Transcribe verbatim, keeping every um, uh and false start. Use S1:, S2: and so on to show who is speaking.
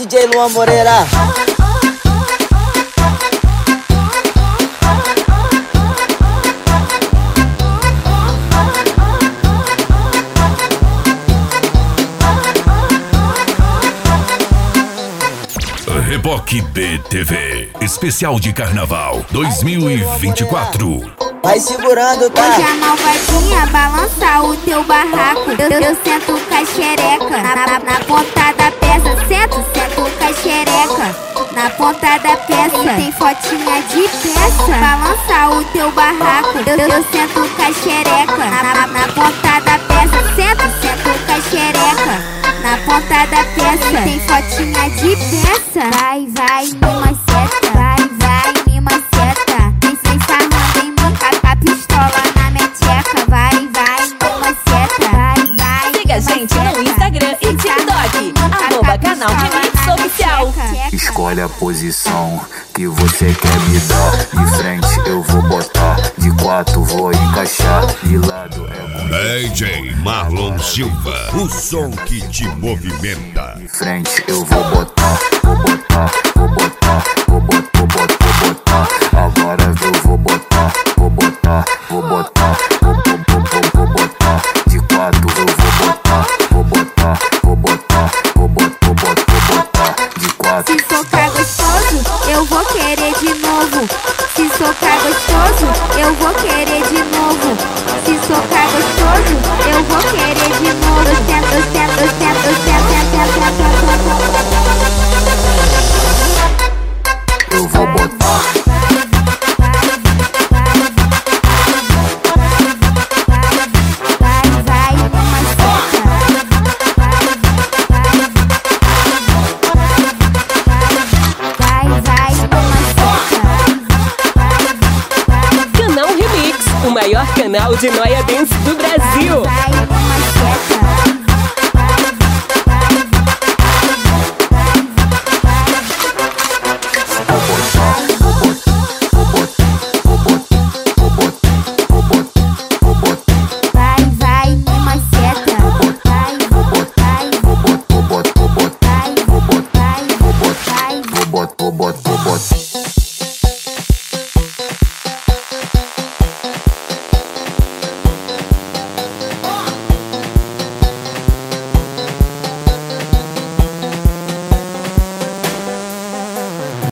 S1: J Luan Moreira.
S2: Reboque B T V, especial de carnaval dois mil e vinte e quatro.
S1: Vai segurando, tá?
S3: Hoje a malvadinha balança o teu barraco. Eu, eu sento com a xereca na, na, na ponta da peça. Sento, sento com a xereca na ponta da peça. E tem fotinha de peça. Balança o teu barraco. Eu, eu sento com a xereca na, na, na ponta da peça. Sento, sento com a xereca na ponta da peça. Tem fotinha de peça. Vai, vai, me maceta. Vai, vai, me maceta. Vem, vem sarrando em mim, com a pistola na minha tcheca. Vai, vai, me maceta. Vai, vai,
S4: siga a gente no Instagram e TikTok, arroba canal Remix Oficial.
S5: Escolhe a posição que você quer me dar. De frente eu vou botar, de quatro vou encaixar, de lado é
S2: D J Marlon Silva, o som que te movimenta.
S5: de frente eu vou botar, vou botar, vou botar, vou botar, vou botar, vou botar. Agora eu vou botar, vou botar, vou botar, vou, vou, vou, vou, vou botar. De quatro eu vou botar, vou botar, vou botar, vou botar, vou botar, vou botar. De quatro.
S3: Se socar gostoso, eu vou querer de novo. Se socar gostoso, eu vou querer de novo. Se socar gostoso, eu vou querer de novo. Eu sento, eu sento, eu sento, eu sento, sento, sento, sento.
S5: Eu vou botar.
S3: Vai, vai, uma seta. Vai, vai, uma seta.
S4: Canal Remix, o maior canal de Noia Dance do Brasil.
S3: Vai, vai, uma seta.